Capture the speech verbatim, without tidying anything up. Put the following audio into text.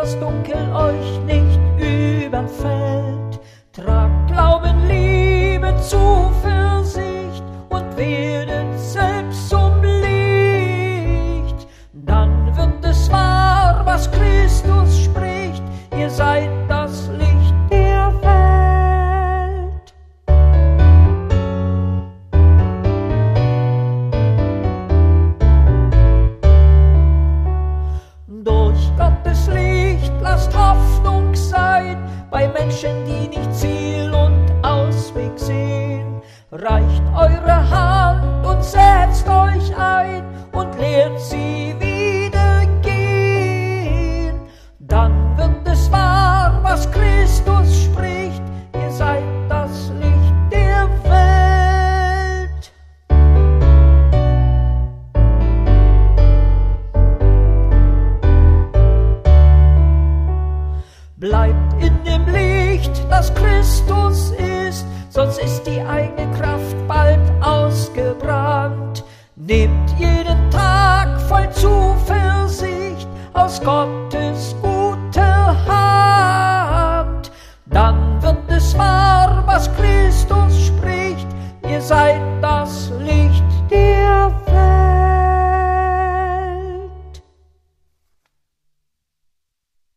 das Dunkel euch nicht überfällt. Tragt Glauben, Liebe, Zuversicht und werdet selbst zum Licht. Dann wird es wahr, was Christus spricht, ihr seid das Licht der Welt. Durch Gottes Licht lasst Hoffnung sein, bei Menschen, die nicht Ziel und Ausweg sehen. Reicht eure Hand und setzt euch ein und lehrt sie wieder gehen. Dann wird es wahr, was Christus spricht, ihr seid das Licht der Welt. Bleibt in dem Licht, das Christus ist, sonst ist die eigene Kraft bald ausgebrannt. Nehmt jeden Tag voll Zuversicht aus Gottes